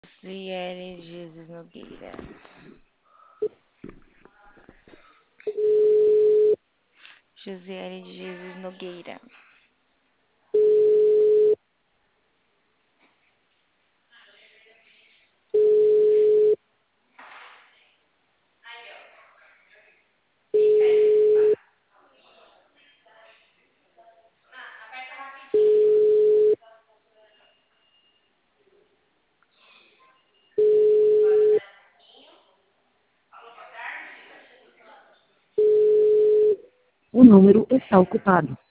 Josiele Jesus Nogueira. Josiele de Jesus Nogueira. O número está ocupado.